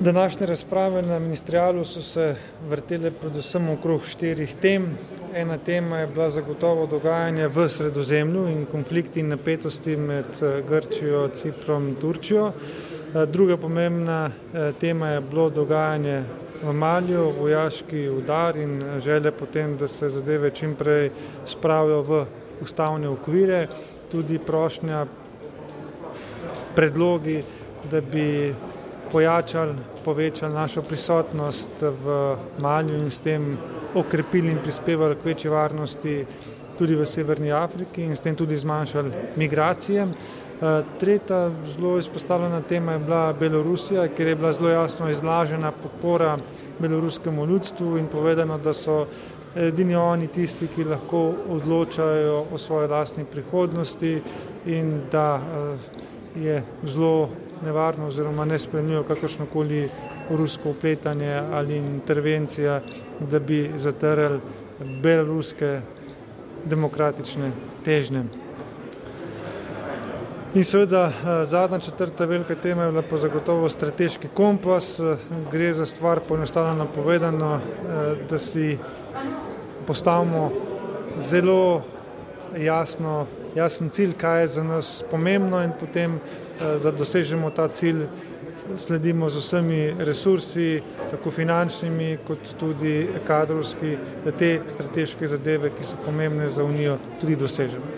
Današnje razprave na ministerialu so se vrtele predvsem okrog 4 tem. Ena tema je bila zagotovo dogajanje v Sredozemlju in konflikti in napetosti med Grčijo, Ciprom in Turčijo. Druga pomembna tema je bilo dogajanje v Maliju, vojaški udar in želja potem, da se zadeve čim prej spravijo v ustavne okvire. Tudi prošnja, predlogi, da bi povečali našo prisotnost v Maliju in s tem okrepili in prispevali k večji varnosti tudi v Severni Afriki in s tem tudi zmanjšali migracije. Tretja zelo izpostavljena tema je bila Belorusija, kjer je bila zelo jasno izražena podpora beloruskemu ljudstvu in povedano, da so edini oni tisti, ki lahko odločajo o svoji lastni prihodnosti in da je zelo nevarno oziroma nesprejemljivo kakršnokoli rusko vpletanje ali intervencija, da bi zatrli beloruske demokratične težnje. In seveda zadnja četrta velika tema je bila pa zagotovo strateški kompas. Gre za stvar poenostavljeno povedano, da si postavimo zelo jasen cilj, kaj je za nas pomembno in potem, da dosežemo ta cilj, sledimo z vsemi resursi, tako finančnimi kot tudi kadrovski, da te strateške zadeve, ki so pomembne za Unijo, tudi dosežemo.